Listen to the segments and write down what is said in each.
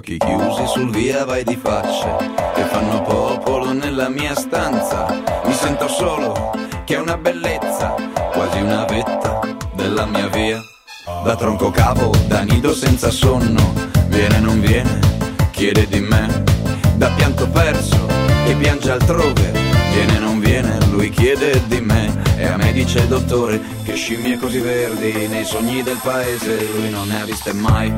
occhi chiusi sul via vai di facce che fanno popolo nella mia stanza. Mi sento solo, che è una bellezza, quasi una vetta della mia via. Da tronco cavo, da nido senza sonno, viene non viene, chiede di me. Da pianto perso, che piange altrove, viene non viene, lui chiede di me. E a me dice il dottore che scimmie così verdi nei sogni del paese lui non ne ha viste mai.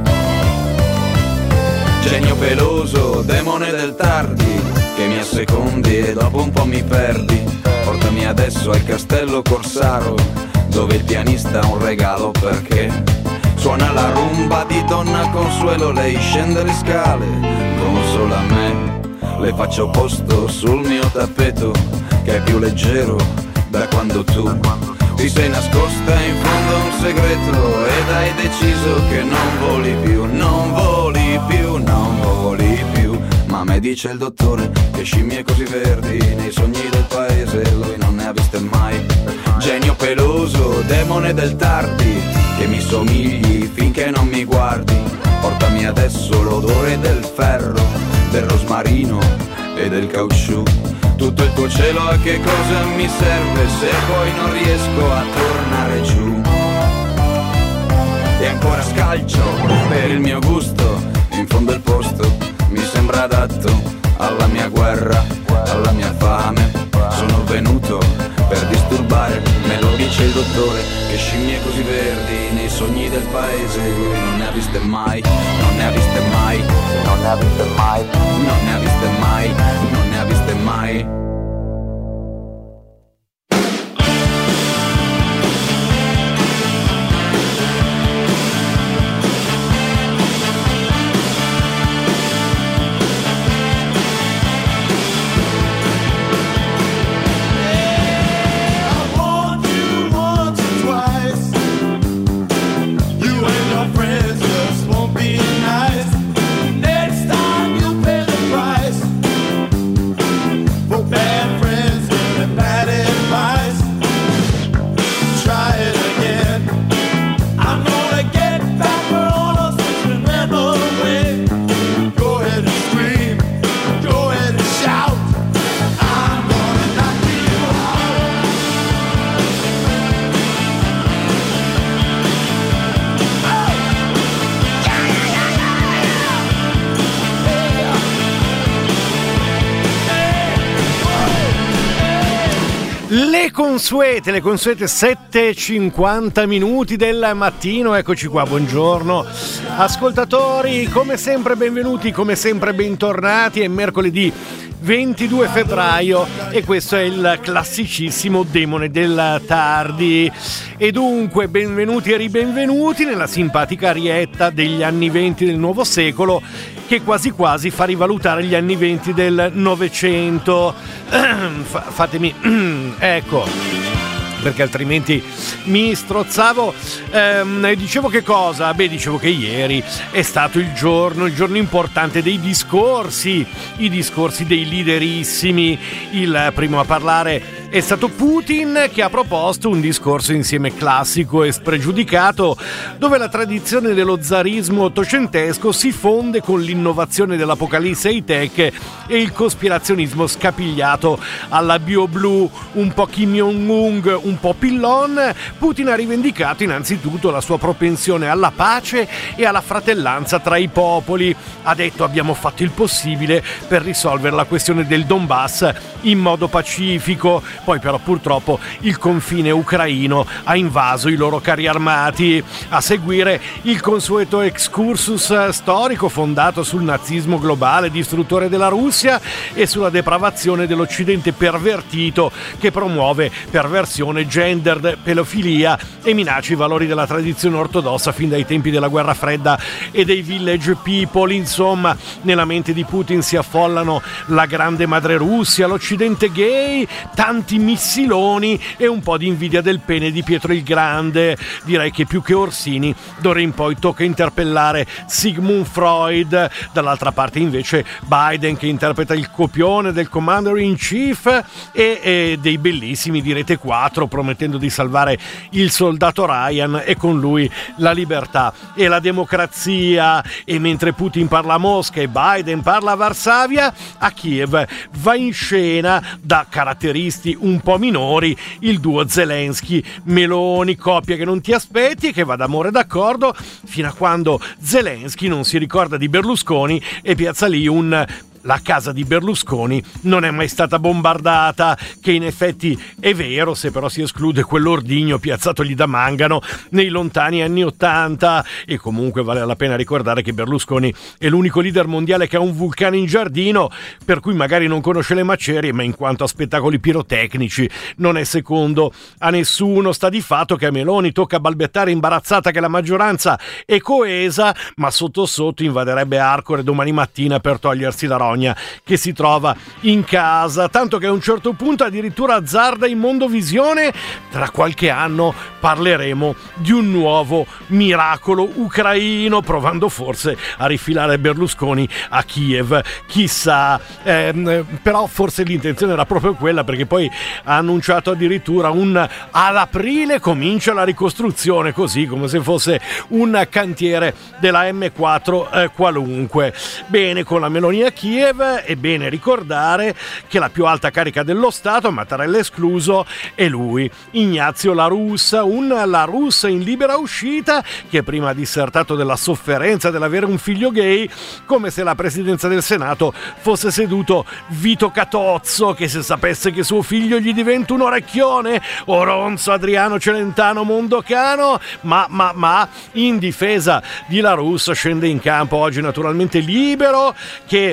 Genio peloso, demone del tardi, che mi assecondi e dopo un po' mi perdi. Portami adesso al castello Corsaro, dove il pianista ha un regalo perché suona la rumba di Donna Consuelo. Lei scende le scale, consola me, le faccio posto sul mio tappeto, che è più leggero da quando tu ti sei nascosta in fondo a un segreto ed hai deciso che non voli più, non voli più, non voli più. Ma me dice il dottore che scimmie così verdi nei sogni del paese lui non ne ha viste mai. Genio peloso, demone del tardi, che mi somigli finché non mi guardi. Portami adesso l'odore del ferro, del rosmarino e del caucciù. Tutto il tuo cielo a che cosa mi serve se poi non riesco a tornare giù. E ancora scalcio per il mio gusto, in fondo il posto mi sembra adatto alla mia guerra, alla mia fame. Sono venuto per disturbare, me lo dice il dottore, che scimmie così verdi nei sogni del paese lui non ne ha viste mai, non ne ha viste mai, non ne ha viste mai, non ne ha viste mai, non ne ha viste mai. Le consuete 7:50 minuti del mattino, eccoci qua, buongiorno ascoltatori, come sempre benvenuti, come sempre bentornati, è mercoledì 22 febbraio e questo è il classicissimo Demone del Tardi. E dunque benvenuti e ribenvenuti nella simpatica arietta degli anni 20 del nuovo secolo, che quasi quasi fa rivalutare gli anni 20 del Novecento. Fatemi ecco, perché altrimenti mi strozzavo. Dicevo che cosa? Dicevo che ieri è stato il giorno importante dei discorsi, i discorsi dei liderissimi. Il primo a parlare è stato Putin, che ha proposto un discorso insieme classico e spregiudicato, dove la tradizione dello zarismo ottocentesco si fonde con l'innovazione dell'apocalisse high-tech e il cospirazionismo scapigliato alla BioBlue, un po' Kim Jong-un, un po' Pillon. Putin ha rivendicato innanzitutto la sua propensione alla pace e alla fratellanza tra i popoli. Ha detto: abbiamo fatto il possibile per risolvere la questione del Donbass in modo pacifico. Poi però purtroppo il confine ucraino ha invaso i loro carri armati. A seguire il consueto excursus storico fondato sul nazismo globale distruttore della Russia e sulla depravazione dell'Occidente pervertito, che promuove perversione, gendered, pedofilia e minaccia i valori della tradizione ortodossa fin dai tempi della guerra fredda e dei village people. Insomma, nella mente di Putin si affollano la grande madre Russia, l'Occidente gay, tanti missiloni e un po' di invidia del pene di Pietro il Grande. Direi che più che Orsini d'ora in poi tocca interpellare Sigmund Freud. Dall'altra parte invece Biden, che interpreta il copione del Commander in Chief e dei bellissimi di Rete 4 promettendo di salvare il soldato Ryan e con lui la libertà e la democrazia. E mentre Putin parla a Mosca e Biden parla a Varsavia, a Kiev va in scena, da caratteristi un po' minori, il duo Zelensky-Meloni, coppia che non ti aspetti e che va d'amore d'accordo fino a quando Zelensky non si ricorda di Berlusconi e piazza lì la casa di Berlusconi non è mai stata bombardata, che in effetti è vero, se però si esclude quell'ordigno piazzatogli da Mangano nei lontani anni '80. E comunque vale la pena ricordare che Berlusconi è l'unico leader mondiale che ha un vulcano in giardino, per cui magari non conosce le macerie, ma in quanto a spettacoli pirotecnici non è secondo a nessuno. Sta di fatto che a Meloni tocca balbettare imbarazzata che la maggioranza è coesa, ma sotto sotto invaderebbe Arcore domani mattina per togliersi la che si trova in casa, tanto che a un certo punto addirittura azzarda in Mondovisione: tra qualche anno parleremo di un nuovo miracolo ucraino, provando forse a rifilare Berlusconi a Kiev, chissà. Però forse l'intenzione era proprio quella, perché poi ha annunciato addirittura ad aprile comincia la ricostruzione, così come se fosse un cantiere della M4 qualunque. Bene, con la Meloni a Kiev è bene ricordare che la più alta carica dello Stato, Mattarella escluso, è lui, Ignazio La Russa, un La Russa in libera uscita che prima ha dissertato della sofferenza dell'avere un figlio gay, come se la presidenza del Senato fosse seduto Vito Catozzo, che se sapesse che suo figlio gli diventa un orecchione, o Ronzo Adriano Celentano Mondocano. Ma in difesa di La Russa scende in campo oggi naturalmente Libero, che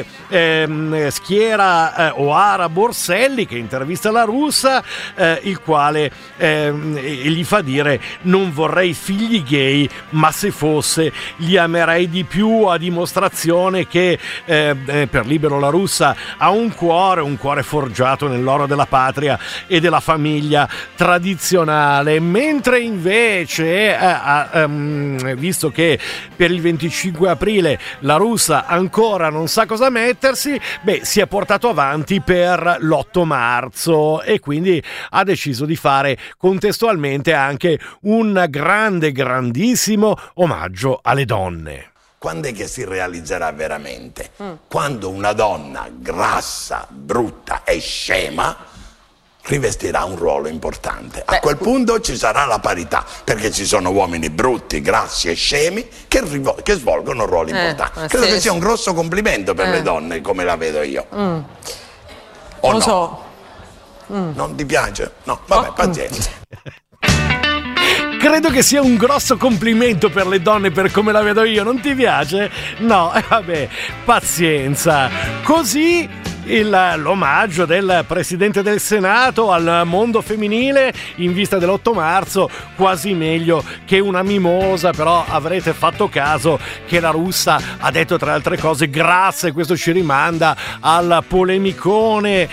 schiera Oara Borselli, che intervista La Russa, il quale gli fa dire: non vorrei figli gay, ma se fosse li amerei di più, a dimostrazione che per Libero La Russa ha un cuore forgiato nell'oro della patria e della famiglia tradizionale. Mentre invece visto che per il 25 aprile La Russa ancora non sa cosa mettersi, si è portato avanti per l'8 marzo e quindi ha deciso di fare contestualmente anche un grandissimo omaggio alle donne. Quando è che si realizzerà veramente? Quando una donna grassa, brutta e scema rivestirà un ruolo importante. A quel punto ci sarà la parità, perché ci sono uomini brutti, grassi e scemi che svolgono ruoli importanti. Credo che sia un grosso complimento per le donne, come la vedo io. O lo no? so. Non ti piace? No, vabbè, pazienza. Credo che sia un grosso complimento per le donne, per come la vedo io. Non ti piace? No, vabbè, pazienza. Così l'omaggio del Presidente del Senato al mondo femminile in vista dell'8 marzo, quasi meglio che una mimosa. Però avrete fatto caso che La Russa ha detto, tra le altre cose grasse, questo ci rimanda al polemicone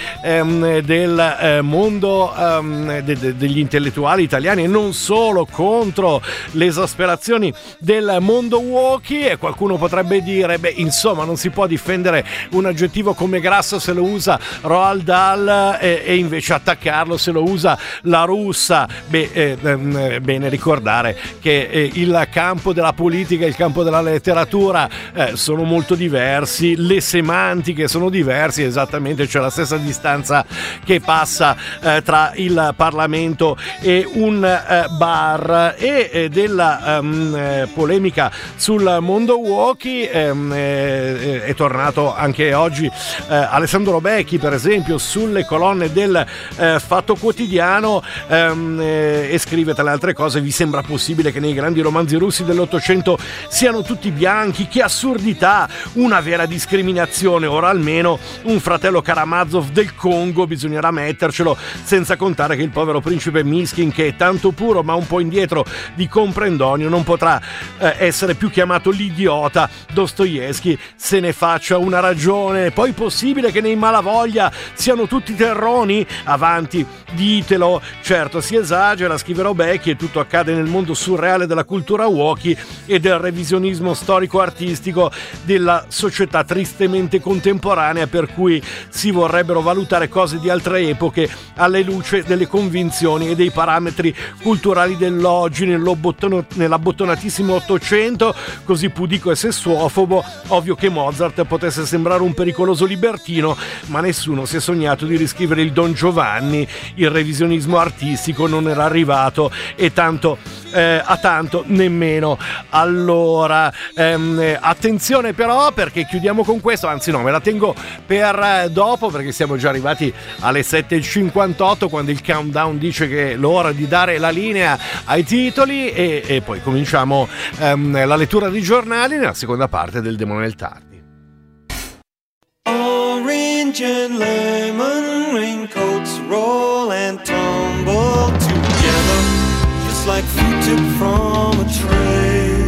del mondo degli intellettuali italiani, e non solo, contro le esasperazioni del mondo woke. E qualcuno potrebbe dire: insomma, non si può difendere un aggettivo come grasso se lo usa Roald Dahl e invece attaccarlo se lo usa La Russa. Bene ricordare che il campo della politica e il campo della letteratura sono molto diversi, le semantiche sono diverse, esattamente, c'è la stessa distanza che passa tra il Parlamento e un bar. E della polemica sul mondo woke è tornato anche oggi Alessandro Becchi, per esempio, sulle colonne del Fatto Quotidiano, e scrive, tra le altre cose: vi sembra possibile che nei grandi romanzi russi dell'Ottocento siano tutti bianchi? Che assurdità, una vera discriminazione. Ora almeno un fratello Karamazov del Congo bisognerà mettercelo, senza contare che il povero principe Miskin, che è tanto puro ma un po' indietro di Comprendonio, non potrà essere più chiamato l'idiota. Dostoevskij se ne faccia una ragione. Poi possibile che nei Malavoglia siano tutti terroni? Avanti, ditelo. Certo, si esagera, scriverò Becchi, e tutto accade nel mondo surreale della cultura walkie e del revisionismo storico-artistico della società tristemente contemporanea, per cui si vorrebbero valutare cose di altre epoche alla luce delle convinzioni e dei parametri culturali dell'oggi. Nell'abbottonatissimo Ottocento, così pudico e sessuofobo, ovvio che Mozart potesse sembrare un pericoloso libertino, ma nessuno si è sognato di riscrivere il Don Giovanni. Il revisionismo artistico non era arrivato, e tanto a tanto nemmeno. Allora attenzione però, perché chiudiamo con questo, anzi no, me la tengo per dopo, perché siamo già arrivati alle 7:58, quando il countdown dice che è l'ora di dare la linea ai titoli, e poi cominciamo la lettura dei giornali nella seconda parte del Demone del Tardi. Orange and lemon raincoats roll and tumble together, just like fruit tipped from a tray.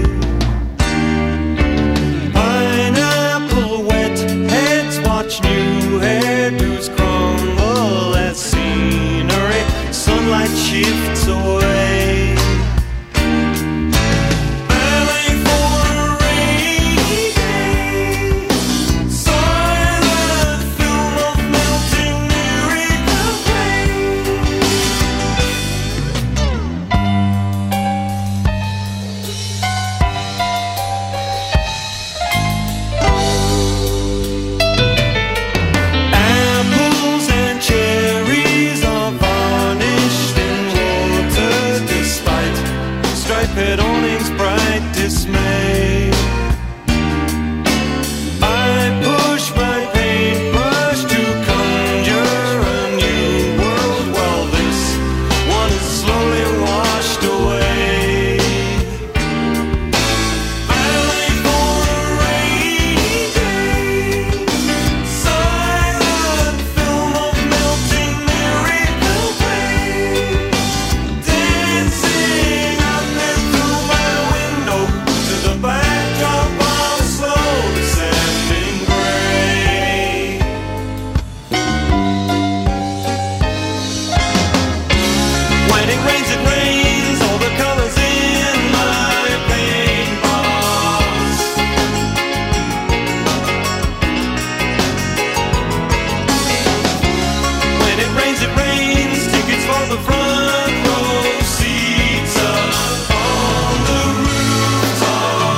Pineapple wet heads watch new hairdos crumble as scenery sunlight shifts away. Ballet for a rainy day, silent film of melting miracle rain. Apples and cherries are varnished in water, despite striped awnings bright dismay. I push my paintbrush to conjure a new world, while this one is slowly washed away. Ballet for a rainy day, silent film of melting miracle rain. Dancing up and through my window to the backdrop of slow descending gray. When it rains, all the colors in my paint box. When it rains, tickets for the front row seats up on the rooftop.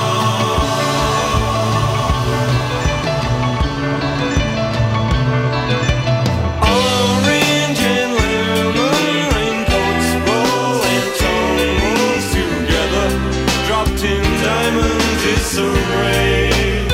Orange and lemon raincoats roll and tumble together, dropped in diamond disarray.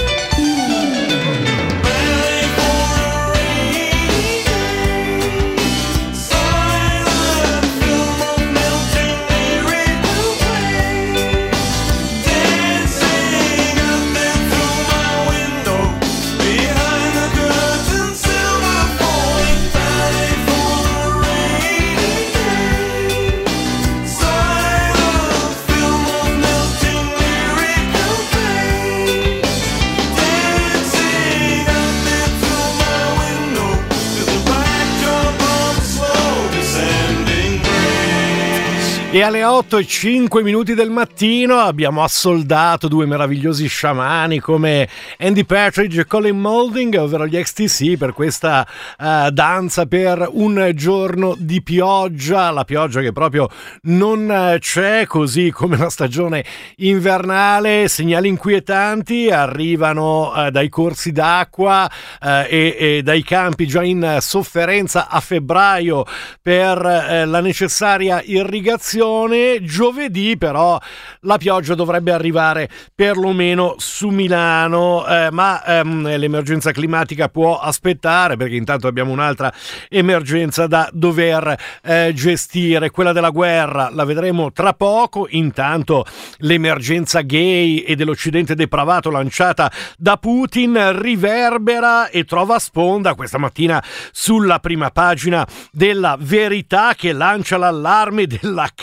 Ballet for a rainy day, silent film of melting miracle rain. Dancing up and through my window, behind the curtain silver falling. Ballet for a rainy day, silent film of melting miracle rain. Dancing up and through my window to the backdrop of slow descending grace. E alle 8:05 del mattino abbiamo assoldato due meravigliosi sciamani come Andy Partridge e Colin Moulding, ovvero gli XTC, per questa danza per un giorno di pioggia, la pioggia che proprio non c'è, così come la stagione invernale. Segnali inquietanti arrivano dai corsi d'acqua e dai campi già in sofferenza a febbraio per la necessaria irrigazione. Giovedì però la pioggia dovrebbe arrivare perlomeno su Milano, ma l'emergenza climatica può aspettare, perché intanto abbiamo un'altra emergenza da dover gestire, quella della guerra. La vedremo tra poco. Intanto l'emergenza gay e dell'Occidente depravato lanciata da Putin riverbera e trova sponda questa mattina sulla prima pagina della Verità, che lancia l'allarme della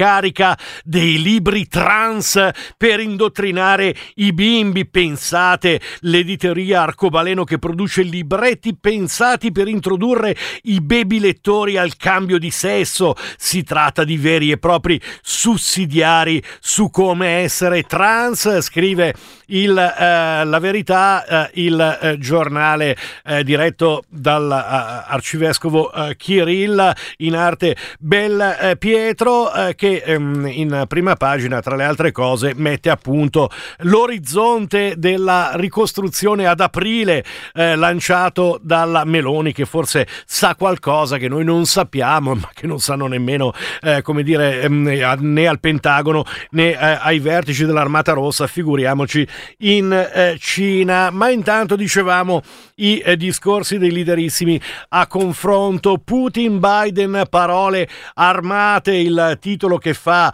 scarica dei libri trans per indottrinare i bimbi. Pensate, l'editoria Arcobaleno che produce libretti pensati per introdurre i baby lettori al cambio di sesso. Si tratta di veri e propri sussidiari su come essere trans, scrive La Verità, il giornale diretto dall'arcivescovo Kirill, in arte Bel Pietro, che in prima pagina, tra le altre cose, mette a punto l'orizzonte della ricostruzione ad aprile lanciato dalla Meloni, che forse sa qualcosa che noi non sappiamo, ma che non sanno nemmeno né al Pentagono né ai vertici dell'Armata Rossa, figuriamoci in Cina. Ma intanto dicevamo i discorsi dei liderissimi a confronto. Putin-Biden, parole armate, il titolo che fa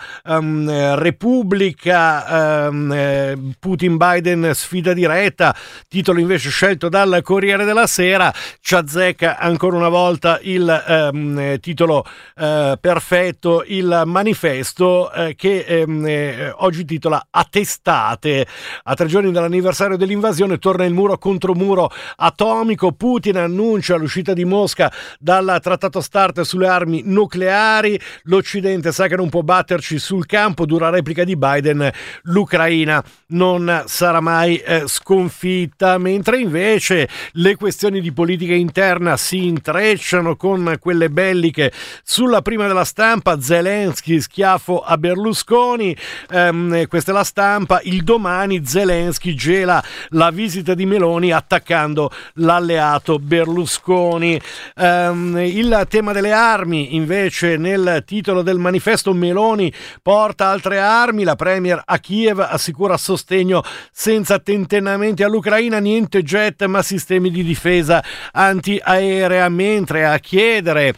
Repubblica. Putin-Biden, sfida diretta, titolo invece scelto dal Corriere della Sera. Ci azzecca ancora una volta il titolo perfetto, il Manifesto, che oggi titola "A testate". A 3 giorni dall'anniversario dell'invasione torna il muro contro muro atomico. Putin annuncia l'uscita di Mosca dal trattato START sulle armi nucleari. L'Occidente sa che non può batterci sul campo. Dura replica di Biden: l'Ucraina non sarà mai sconfitta. Mentre invece le questioni di politica interna si intrecciano con quelle belliche sulla prima della Stampa. Zelensky, schiaffo a Berlusconi. Questa è la Stampa. Il Domani, Zelensky gela la visita di Meloni attaccando l'alleato Berlusconi. Il tema delle armi invece nel titolo del Manifesto: Meloni porta altre armi, la premier a Kiev assicura sostegno senza tentennamenti all'Ucraina, niente jet ma sistemi di difesa antiaerea. Mentre a chiedere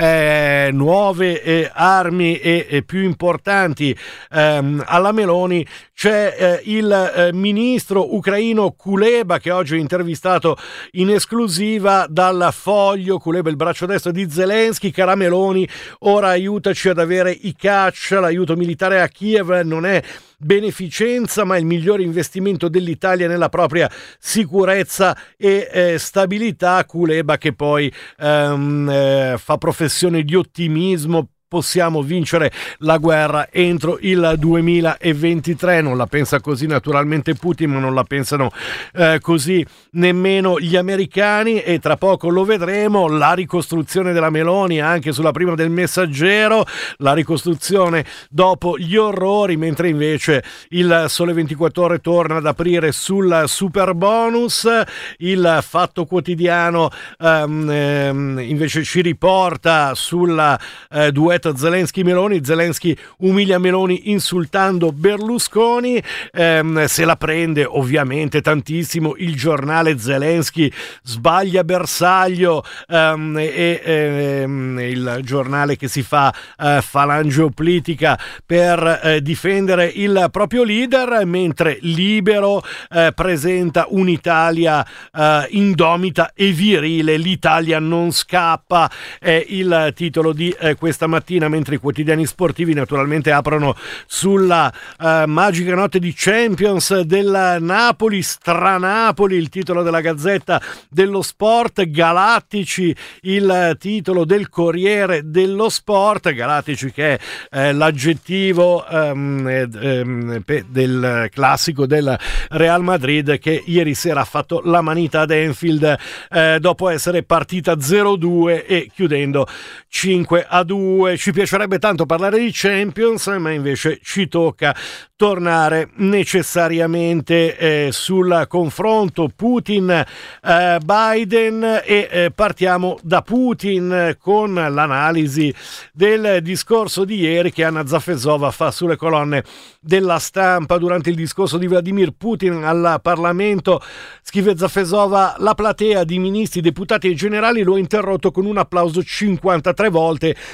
nuove armi e più importanti alla Meloni c'è il ministro ucraino Kuleba, che oggi è intervistato in esclusiva dal Foglio. Kuleba, il braccio destro di Zelensky: cara Meloni, ora aiutaci ad avere i caccia, l'aiuto militare a Kiev non è beneficenza ma il migliore investimento dell'Italia nella propria sicurezza e stabilità. Kuleba che poi fa professione di ottimismo: possiamo vincere la guerra entro il 2023. Non la pensa così naturalmente Putin, ma non la pensano così nemmeno gli americani, e tra poco lo vedremo. La ricostruzione della Meloni anche sulla prima del Messaggero, la ricostruzione dopo gli orrori, mentre invece il Sole 24 Ore torna ad aprire sul super bonus. Il Fatto Quotidiano invece ci riporta sulla duetto Zelensky-Meloni. Zelensky umilia Meloni insultando Berlusconi. Se la prende ovviamente tantissimo il giornale. Zelensky sbaglia bersaglio, il giornale che si fa falangeopolitica per difendere il proprio leader, mentre Libero presenta un'Italia indomita e virile. L'Italia non scappa è il titolo di questa mattina, mentre i quotidiani sportivi naturalmente aprono sulla magica notte di Champions del Napoli, Stranapoli, il titolo della Gazzetta dello Sport. Galattici, il titolo del Corriere dello Sport. Galattici che è l'aggettivo del classico del Real Madrid, che ieri sera ha fatto la manita ad Anfield dopo essere partita 0-2 e chiudendo 5-2. Ci piacerebbe tanto parlare di Champions, ma invece ci tocca tornare necessariamente sul confronto Putin-Biden e partiamo da Putin con l'analisi del discorso di ieri che Anna Zafesova fa sulle colonne della Stampa. Durante il discorso di Vladimir Putin al Parlamento, scrive Zafesova, la platea di ministri, deputati e generali lo ha interrotto con un applauso 53 volte, di cui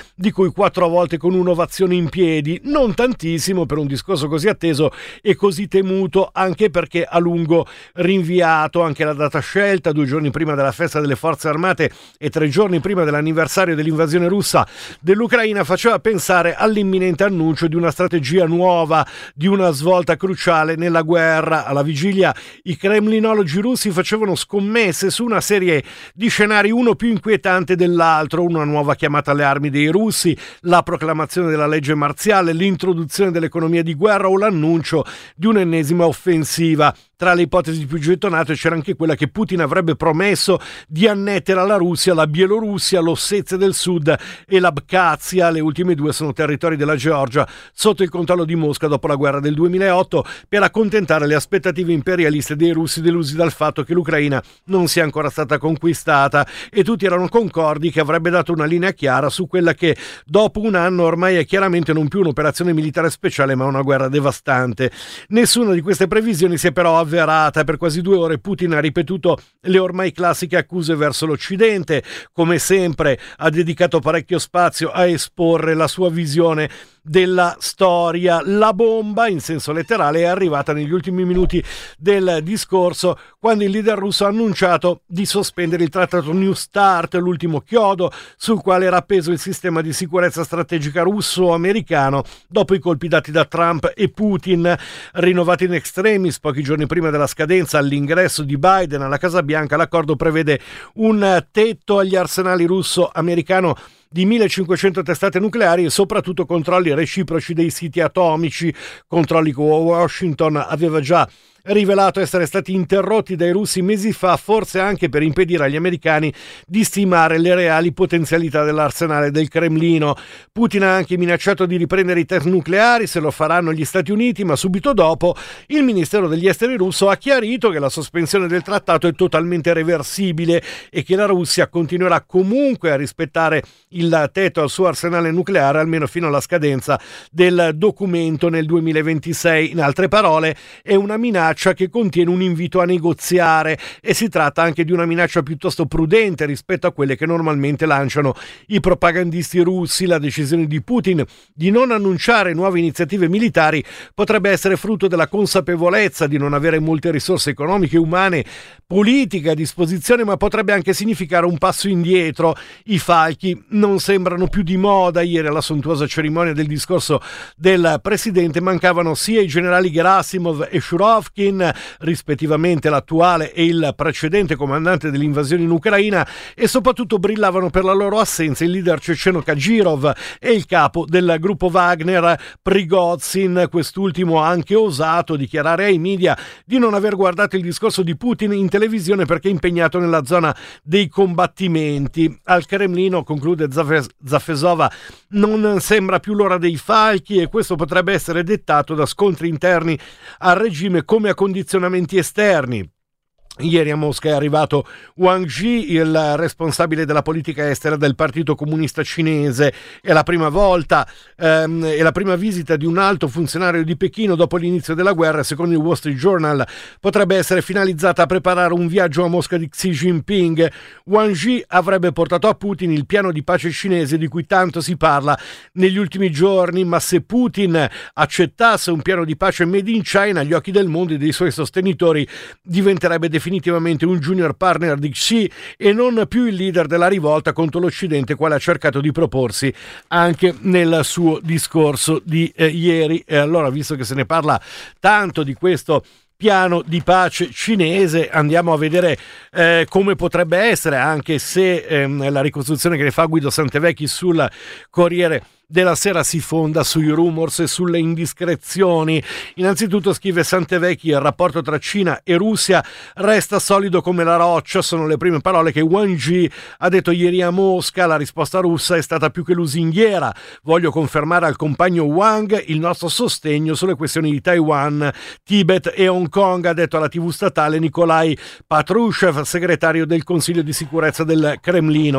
poi 4 volte con un'ovazione in piedi, non tantissimo per un discorso così atteso e così temuto, anche perché a lungo rinviato. Anche la data scelta, 2 giorni prima della festa delle forze armate e 3 giorni prima dell'anniversario dell'invasione russa dell'Ucraina, faceva pensare all'imminente annuncio di una strategia nuova, di una svolta cruciale nella guerra. Alla vigilia i kremlinologi russi facevano scommesse su una serie di scenari, uno più inquietante dell'altro: una nuova chiamata alle armi dei russi, la proclamazione della legge marziale, l'introduzione dell'economia di guerra o l'annuncio di un'ennesima offensiva. Tra le ipotesi più gettonate c'era anche quella che Putin avrebbe promesso di annettere alla Russia la Bielorussia, l'Ossetia del Sud e l'Abkhazia. Le ultime due sono territori della Georgia sotto il controllo di Mosca dopo la guerra del 2008, per accontentare le aspettative imperialiste dei russi, delusi dal fatto che l'Ucraina non sia ancora stata conquistata, e tutti erano concordi che avrebbe dato una linea chiara su quella che dopo un anno ormai è chiaramente non più un'operazione militare speciale ma una guerra devastante. Nessuna di queste previsioni si è però avverata. Per quasi 2 ore Putin ha ripetuto le ormai classiche accuse verso l'Occidente. Come sempre ha dedicato parecchio spazio a esporre la sua visione della storia. La bomba, in senso letterale, è arrivata negli ultimi minuti del discorso, quando il leader russo ha annunciato di sospendere il trattato New START, l'ultimo chiodo sul quale era appeso il sistema di sicurezza strategica russo-americano dopo i colpi dati da Trump e Putin, rinnovati in extremis pochi giorni prima della scadenza. All'ingresso di Biden alla Casa Bianca l'accordo prevede un tetto agli arsenali russo-americano di 1500 testate nucleari e soprattutto controlli reciproci dei siti atomici, controlli che Washington aveva già rivelato essere stati interrotti dai russi mesi fa, forse anche per impedire agli americani di stimare le reali potenzialità dell'arsenale del Cremlino. Putin ha anche minacciato di riprendere i test nucleari se lo faranno gli Stati Uniti, ma subito dopo il Ministero degli Esteri russo ha chiarito che la sospensione del trattato è totalmente reversibile e che la Russia continuerà comunque a rispettare il tetto al suo arsenale nucleare almeno fino alla scadenza del documento nel 2026. In altre parole, è una minaccia che contiene un invito a negoziare, e si tratta anche di una minaccia piuttosto prudente rispetto a quelle che normalmente lanciano i propagandisti russi. La decisione di Putin di non annunciare nuove iniziative militari potrebbe essere frutto della consapevolezza di non avere molte risorse economiche, umane, politiche a disposizione, ma potrebbe anche significare un passo indietro. I falchi non sembrano più di moda. Ieri alla sontuosa cerimonia del discorso del presidente mancavano sia i generali Gerasimov e Shurovkin, rispettivamente l'attuale e il precedente comandante dell'invasione in Ucraina, e soprattutto brillavano per la loro assenza il leader ceceno Kadyrov e il capo del gruppo Wagner Prigozhin. Quest'ultimo ha anche osato dichiarare ai media di non aver guardato il discorso di Putin in televisione perché è impegnato nella zona dei combattimenti. Al Cremlino, conclude Zafesova, non sembra più l'ora dei falchi, e questo potrebbe essere dettato da scontri interni al regime come a condizionamenti esterni. Ieri a Mosca è arrivato Wang Yi, il responsabile della politica estera del Partito Comunista Cinese. È la prima volta, è la prima visita di un alto funzionario di Pechino dopo l'inizio della guerra. Secondo il Wall Street Journal potrebbe essere finalizzata a preparare un viaggio a Mosca di Xi Jinping. Wang Yi avrebbe portato a Putin il piano di pace cinese di cui tanto si parla negli ultimi giorni, ma se Putin accettasse un piano di pace made in China, agli occhi del mondo e dei suoi sostenitori diventerebbe definitivamente un junior partner di Xi e non più il leader della rivolta contro l'Occidente, quale ha cercato di proporsi anche nel suo discorso di ieri. E allora, visto che se ne parla tanto di questo piano di pace cinese, andiamo a vedere come potrebbe essere, anche se la ricostruzione che ne fa Guido Santevecchi sul Corriere della Sera si fonda sui rumors e sulle indiscrezioni. Innanzitutto, scrive Santevecchi, il rapporto tra Cina e Russia resta solido come la roccia. Sono le prime parole che Wang Yi ha detto ieri a Mosca. La risposta russa è stata più che lusinghiera. Voglio confermare al compagno Wang il nostro sostegno sulle questioni di Taiwan, Tibet e Hong Kong, ha detto alla TV statale Nikolai Patrushev, segretario del Consiglio di sicurezza del Cremlino.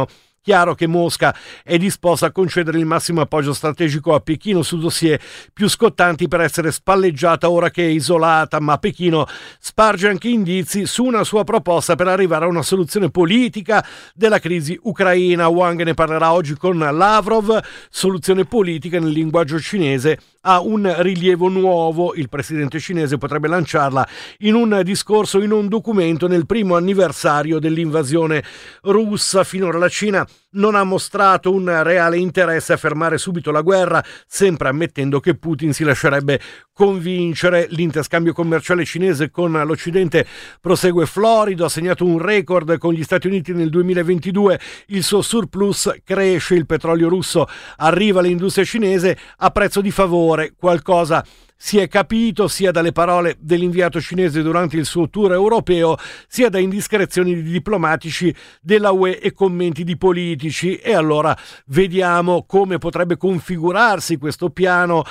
Chiaro che Mosca è disposta a concedere il massimo appoggio strategico a Pechino su dossier più scottanti per essere spalleggiata ora che è isolata, ma Pechino sparge anche indizi su una sua proposta per arrivare a una soluzione politica della crisi ucraina. Wang ne parlerà oggi con Lavrov. Soluzione politica nel linguaggio cinese ha un rilievo nuovo. Il presidente cinese potrebbe lanciarla in un discorso, in un documento nel primo anniversario dell'invasione russa. Finora la Cina non ha mostrato un reale interesse a fermare subito la guerra, sempre ammettendo che Putin si lascerebbe convincere. L'interscambio commerciale cinese con l'Occidente prosegue florido, ha segnato un record con gli Stati Uniti nel 2022, il suo surplus cresce, il petrolio russo arriva all'industria cinese a prezzo di favore. Qualcosa si è capito sia dalle parole dell'inviato cinese durante il suo tour europeo, sia da indiscrezioni di diplomatici della UE e commenti di politici. E allora vediamo come potrebbe configurarsi questo piano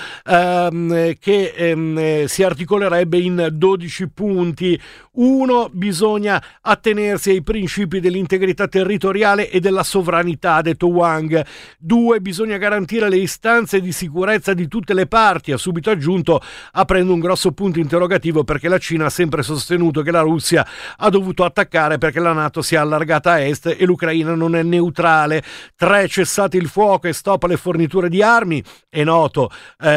che si articolerebbe in 12 punti. 1. Bisogna attenersi ai principi dell'integrità territoriale e della sovranità, ha detto Wang. 2. Bisogna garantire le istanze di sicurezza di tutte le parti, ha subito aggiunto, aprendo un grosso punto interrogativo perché la Cina ha sempre sostenuto che la Russia ha dovuto attaccare perché la NATO si è allargata a est e l'Ucraina non è neutrale. 3. Cessate il fuoco e stop alle forniture di armi. È noto,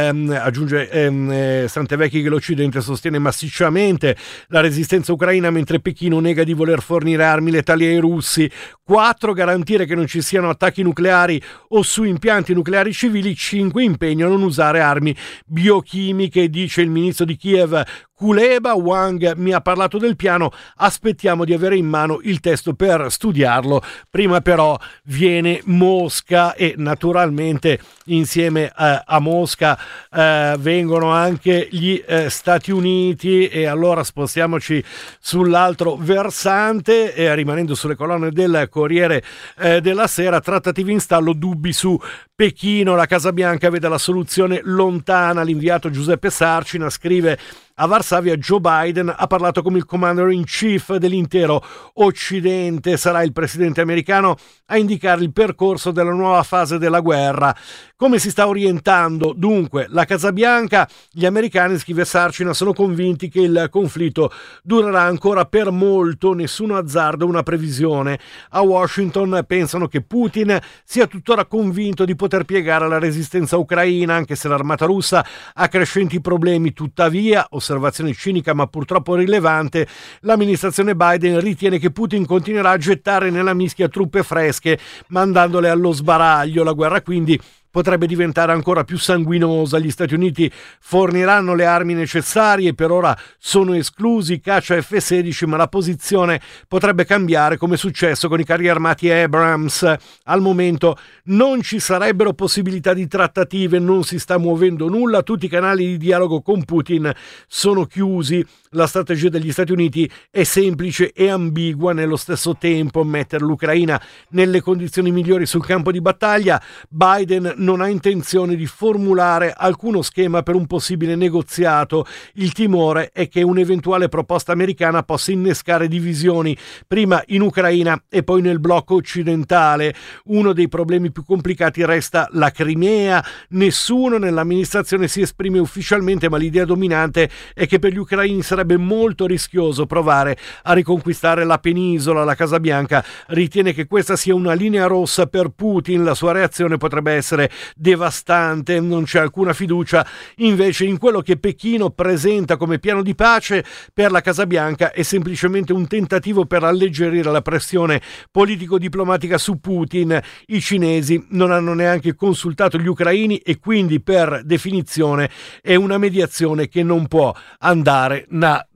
aggiunge Santevecchi, che l'Occidente sostiene massicciamente la resistenza ucraina mentre Pechino nega di voler fornire armi letali ai russi. 4. Garantire che non ci siano attacchi nucleari o su impianti nucleari civili. 5. Impegno a non usare armi biochimiche, dice il ministro di Kiev Kuleba. Wang mi ha parlato del piano, aspettiamo di avere in mano il testo per studiarlo. Prima però viene Mosca e naturalmente insieme a Mosca vengono anche gli Stati Uniti, e allora spostiamoci sull'altro versante rimanendo sulle colonne del Corriere della Sera. Trattative in stallo, dubbi su Pechino, la Casa Bianca vede la soluzione lontana. L'inviato Giuseppe Sarcina scrive: a Varsavia Joe Biden ha parlato come il commander in chief dell'intero Occidente, sarà il presidente americano a indicare il percorso della nuova fase della guerra. Come si sta orientando dunque la Casa Bianca? Gli americani, scrive Sarcina, sono convinti che il conflitto durerà ancora per molto, nessuno azzarda una previsione. A Washington pensano che Putin sia tuttora convinto di poter piegare la resistenza ucraina, anche se l'armata russa ha crescenti problemi. Tuttavia, osservazione cinica ma purtroppo rilevante, l'amministrazione Biden ritiene che Putin continuerà a gettare nella mischia truppe fresche, mandandole allo sbaraglio. La guerra quindi potrebbe diventare ancora più sanguinosa. Gli Stati Uniti forniranno le armi necessarie, per ora sono esclusi i caccia F-16, ma la posizione potrebbe cambiare, come è successo con i carri armati Abrams. Al momento non ci sarebbero possibilità di trattative, non si sta muovendo nulla, tutti i canali di dialogo con Putin sono chiusi. La strategia degli Stati Uniti è semplice e ambigua nello stesso tempo: mettere l'Ucraina nelle condizioni migliori sul campo di battaglia. Biden non ha intenzione di formulare alcuno schema per un possibile negoziato. Il timore è che un'eventuale proposta americana possa innescare divisioni, prima in Ucraina e poi nel blocco occidentale. Uno dei problemi più complicati resta la Crimea. Nessuno nell'amministrazione si esprime ufficialmente, ma l'idea dominante è che per gli ucraini sarebbe molto rischioso provare a riconquistare la penisola. La Casa Bianca ritiene che questa sia una linea rossa per Putin. La sua reazione potrebbe essere devastante. Non c'è alcuna fiducia invece in quello che Pechino presenta come piano di pace. Per la Casa Bianca è semplicemente un tentativo per alleggerire la pressione politico-diplomatica su Putin. I cinesi non hanno neanche consultato gli ucraini e quindi per definizione è una mediazione che non può andare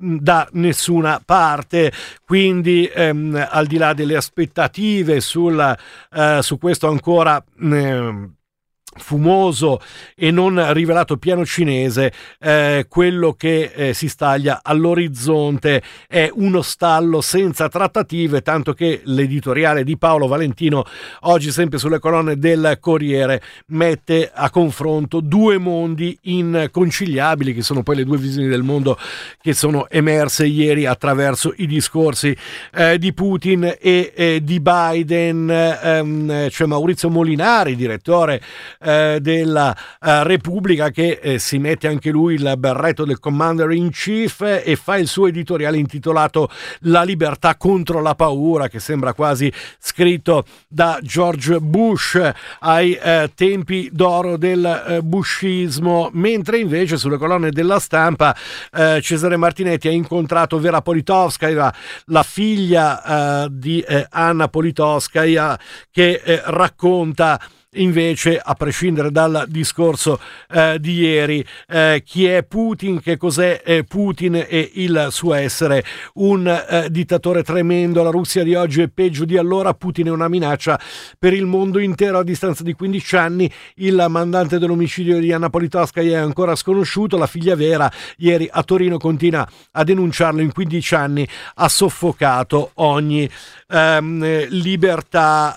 da nessuna parte. Quindi al di là delle aspettative su questo ancora fumoso e non rivelato piano cinese, quello che si staglia all'orizzonte è uno stallo senza trattative, tanto che l'editoriale di Paolo Valentino, oggi sempre sulle colonne del Corriere, mette a confronto due mondi inconciliabili, che sono poi le due visioni del mondo che sono emerse ieri attraverso i discorsi di Putin e di Biden. C'è Maurizio Molinari, direttore della Repubblica, che si mette anche lui il berretto del Commander in Chief e fa il suo editoriale intitolato La libertà contro la paura, che sembra quasi scritto da George Bush ai tempi d'oro del bushismo, mentre invece sulle colonne della Stampa Cesare Martinetti ha incontrato Vera Politkovskaja, la figlia di Anna Politkovskaja, che racconta invece, a prescindere dal discorso di ieri, chi è Putin, che cos'è Putin e il suo essere un dittatore tremendo. La Russia di oggi è peggio di allora, Putin è una minaccia per il mondo intero. A distanza di 15 anni il mandante dell'omicidio di Anna Politkovskaja è ancora sconosciuto. La figlia Vera ieri a Torino continua a denunciarlo. In 15 anni ha soffocato ogni libertà.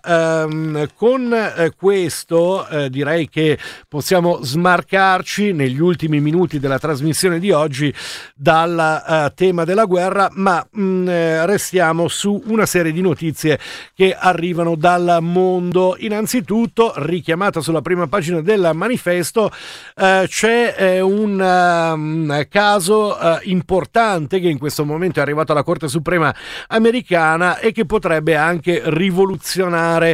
Con questo direi che possiamo smarcarci negli ultimi minuti della trasmissione di oggi dal tema della guerra, ma restiamo su una serie di notizie che arrivano dal mondo. Innanzitutto, richiamata sulla prima pagina del Manifesto, c'è un caso importante che in questo momento è arrivato alla Corte Suprema americana e che potrebbe anche rivoluzionare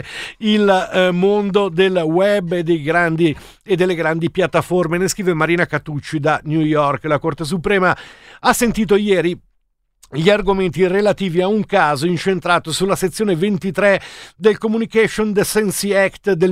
il mondo del web e delle grandi piattaforme. Ne scrive Marina Catucci da New York. La Corte Suprema ha sentito ieri gli argomenti relativi a un caso incentrato sulla sezione 23 del Communication Decency Act del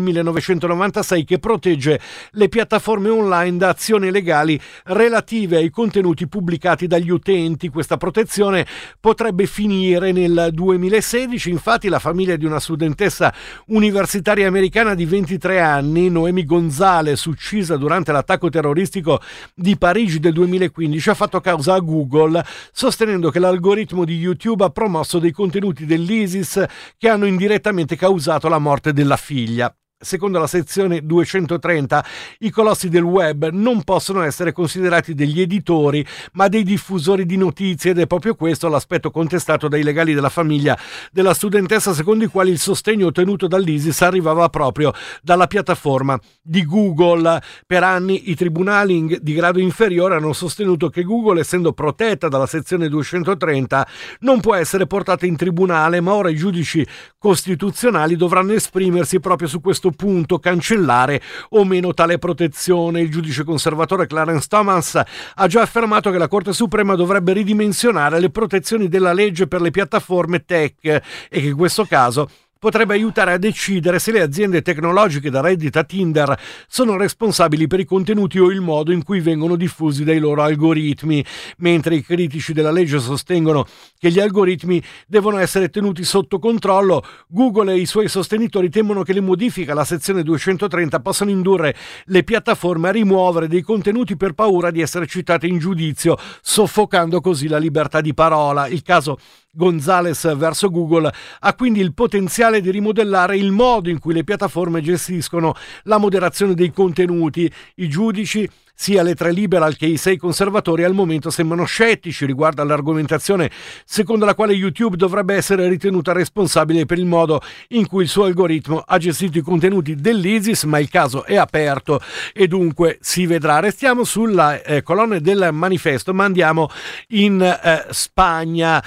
1996, che protegge le piattaforme online da azioni legali relative ai contenuti pubblicati dagli utenti. Questa protezione potrebbe finire nel 2016. Infatti la famiglia di una studentessa universitaria americana di 23 anni, Noemi Gonzalez, uccisa durante l'attacco terroristico di Parigi del 2015, ha fatto causa a Google, sostenendo che l'algoritmo di YouTube ha promosso dei contenuti dell'ISIS che hanno indirettamente causato la morte della figlia. Secondo la sezione 230, i colossi del web non possono essere considerati degli editori, ma dei diffusori di notizie, ed è proprio questo l'aspetto contestato dai legali della famiglia della studentessa, secondo i quali il sostegno ottenuto dall'ISIS arrivava proprio dalla piattaforma di Google. Per anni i tribunali di grado inferiore hanno sostenuto che Google, essendo protetta dalla sezione 230, non può essere portata in tribunale, ma ora i giudici costituzionali dovranno esprimersi proprio su questo punto, cancellare o meno tale protezione. Il giudice conservatore Clarence Thomas ha già affermato che la Corte Suprema dovrebbe ridimensionare le protezioni della legge per le piattaforme tech e che in questo caso potrebbe aiutare a decidere se le aziende tecnologiche da Reddit a Tinder sono responsabili per i contenuti o il modo in cui vengono diffusi dai loro algoritmi, mentre i critici della legge sostengono che gli algoritmi devono essere tenuti sotto controllo. Google e i suoi sostenitori temono che le modifiche alla sezione 230 possano indurre le piattaforme a rimuovere dei contenuti per paura di essere citate in giudizio, soffocando così la libertà di parola. Il caso Gonzalez verso Google ha quindi il potenziale di rimodellare il modo in cui le piattaforme gestiscono la moderazione dei contenuti. I giudici, sia le 3 liberal che i 6 conservatori, al momento sembrano scettici riguardo all'argomentazione secondo la quale YouTube dovrebbe essere ritenuta responsabile per il modo in cui il suo algoritmo ha gestito i contenuti dell'ISIS, ma il caso è aperto e dunque si vedrà. Restiamo sulla colonna del Manifesto, ma andiamo in Spagna.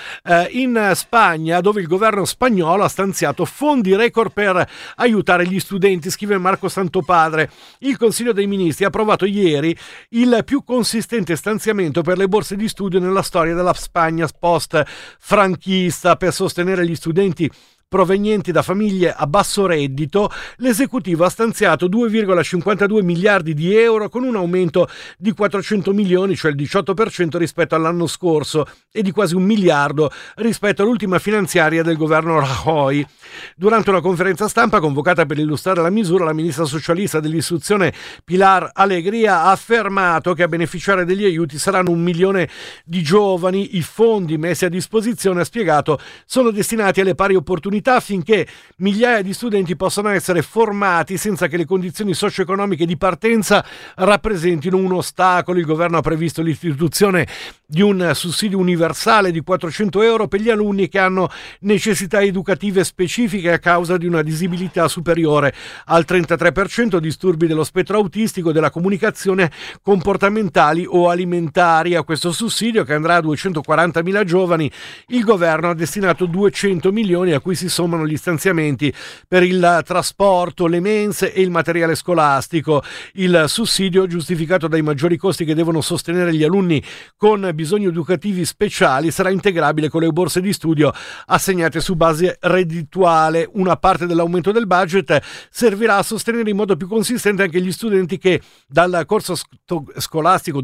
In Spagna, dove il governo spagnolo ha stanziato fondi record per aiutare gli studenti, scrive Marco Santopadre. Il Consiglio dei Ministri ha approvato ieri il più consistente stanziamento per le borse di studio nella storia della Spagna post-franchista per sostenere gli studenti provenienti da famiglie a basso reddito, l'esecutivo ha stanziato 2,52 miliardi di euro con un aumento di 400 milioni, cioè il 18% rispetto all'anno scorso, e di quasi 1 miliardo rispetto all'ultima finanziaria del governo Rajoy. Durante una conferenza stampa convocata per illustrare la misura, la ministra socialista dell'istruzione Pilar Alegría ha affermato che a beneficiare degli aiuti saranno 1 milione di giovani. I fondi messi a disposizione, ha spiegato, sono destinati alle pari opportunità affinché migliaia di studenti possano essere formati senza che le condizioni socio-economiche di partenza rappresentino un ostacolo. Il governo ha previsto l'istituzione di un sussidio universale di 400 euro per gli alunni che hanno necessità educative specifiche a causa di una disabilità superiore al 33%, disturbi dello spettro autistico, della comunicazione, comportamentali o alimentari. A questo sussidio, che andrà a 240.000 giovani, il governo ha destinato 200 milioni a cui si sommano gli stanziamenti per il trasporto, le mense e il materiale scolastico. Il sussidio, giustificato dai maggiori costi che devono sostenere gli alunni con bisogni educativi speciali, sarà integrabile con le borse di studio assegnate su base reddituale. Una parte dell'aumento del budget servirà a sostenere in modo più consistente anche gli studenti che dal corso scolastico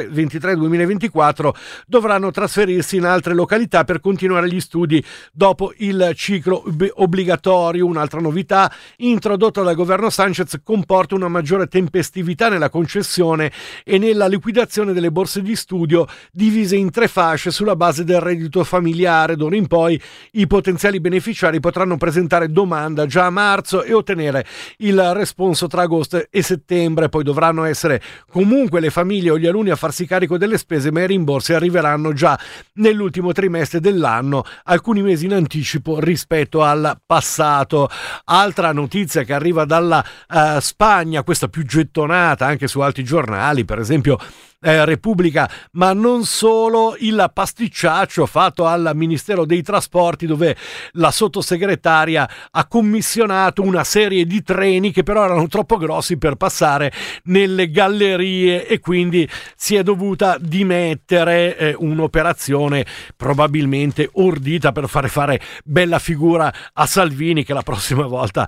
2023-2024 dovranno trasferirsi in altre località per continuare gli studi dopo il ciclo obbligatorio. Un'altra novità introdotta dal governo Sanchez comporta una maggiore tempestività nella concessione e nella liquidazione delle borse di studio divise in 3 fasce sulla base del reddito familiare. D'ora in poi i potenziali beneficiari potranno presentare domanda già a marzo e ottenere il responso tra agosto e settembre. Poi dovranno essere comunque le famiglie o gli alunni a farsi carico delle spese, ma i rimborsi arriveranno già nell'ultimo trimestre dell'anno, alcuni mesi in anticipo rispetto al passato. Altra notizia che arriva dalla Spagna, questa più gettonata anche su altri giornali, per esempio Repubblica, ma non solo, il pasticciaccio fatto al Ministero dei Trasporti, dove la sottosegretaria ha commissionato una serie di treni che però erano troppo grossi per passare nelle gallerie e quindi si è dovuta dimettere. Un'operazione probabilmente ordita per fare bella figura a Salvini, che la prossima volta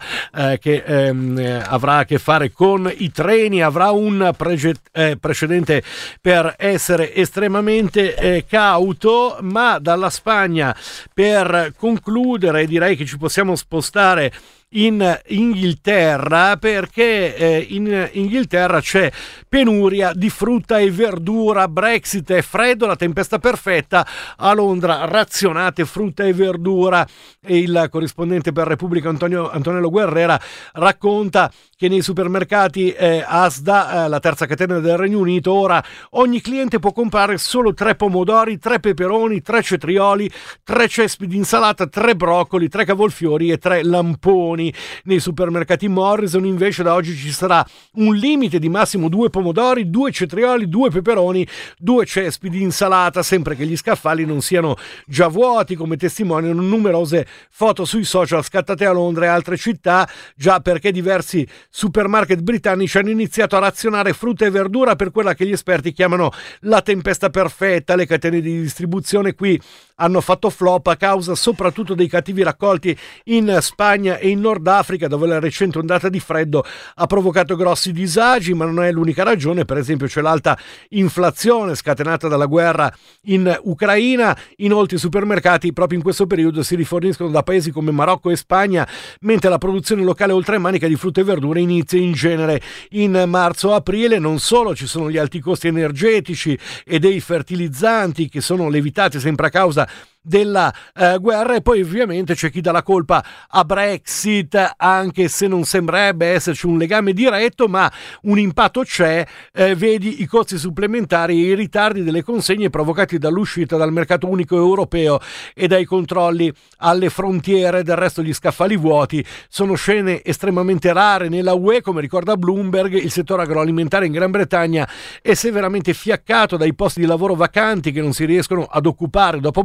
che avrà a che fare con i treni avrà un precedente per essere estremamente cauto. Ma dalla Spagna, per concludere, direi che ci possiamo spostare in Inghilterra, perché in Inghilterra c'è penuria di frutta e verdura, Brexit e freddo, la tempesta perfetta. A Londra razionate frutta e verdura, e il corrispondente per Repubblica Antonello Guerrera racconta che nei supermercati Asda, la terza catena del Regno Unito, ora ogni cliente può comprare solo 3 pomodori, 3 peperoni, 3 cetrioli, 3 cespi di insalata, 3 broccoli, 3 cavolfiori e 3 lamponi. Nei supermercati Morrison invece da oggi ci sarà un limite di massimo 2 pomodori, 2 cetrioli, 2 peperoni, 2 cespi di insalata, sempre che gli scaffali non siano già vuoti, come testimoniano numerose foto sui social scattate a Londra e altre città, già perché diversi supermarket britannici hanno iniziato a razionare frutta e verdura per quella che gli esperti chiamano la tempesta perfetta. Le catene di distribuzione qui hanno fatto flop a causa soprattutto dei cattivi raccolti in Spagna e in Nord Africa, dove la recente ondata di freddo ha provocato grossi disagi. Ma non è l'unica ragione. Per esempio c'è l'alta inflazione scatenata dalla guerra in Ucraina. Inoltre i supermercati proprio in questo periodo si riforniscono da paesi come Marocco e Spagna, mentre la produzione locale oltremanica di frutta e verdure inizia in genere in marzo-aprile. Non solo, ci sono gli alti costi energetici e dei fertilizzanti che sono lievitati sempre a causa della guerra, e poi ovviamente c'è chi dà la colpa a Brexit, anche se non sembrerebbe esserci un legame diretto, ma un impatto c'è. Vedi i costi supplementari e i ritardi delle consegne provocati dall'uscita dal mercato unico europeo e dai controlli alle frontiere. Del resto gli scaffali vuoti sono scene estremamente rare nella UE, come ricorda Bloomberg. Il settore agroalimentare in Gran Bretagna è severamente fiaccato dai posti di lavoro vacanti che non si riescono ad occupare dopo Brexit,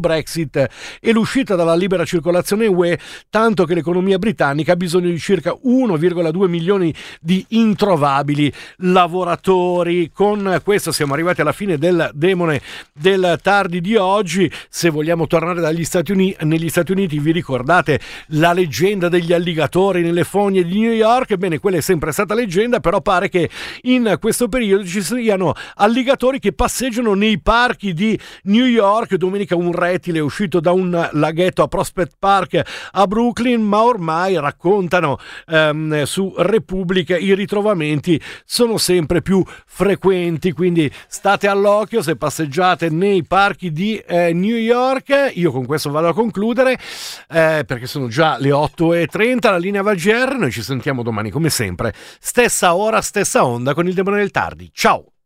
Brexit e l'uscita dalla libera circolazione UE, tanto che l'economia britannica ha bisogno di circa 1,2 milioni di introvabili lavoratori. Con questo siamo arrivati alla fine del demone del tardi di oggi. Se vogliamo tornare negli Stati Uniti, vi ricordate la leggenda degli alligatori nelle fogne di New York? Bene, quella è sempre stata leggenda, però pare che in questo periodo ci siano alligatori che passeggiano nei parchi di New York. Domenica un rettile è uscito da un laghetto a Prospect Park a Brooklyn, ma ormai raccontano su Repubblica i ritrovamenti sono sempre più frequenti, quindi state all'occhio se passeggiate nei parchi di New York. Io con questo vado a concludere perché sono già le 8:30, la linea va al GR. Noi ci sentiamo domani come sempre, stessa ora, stessa onda, con il demone del tardi. Ciao!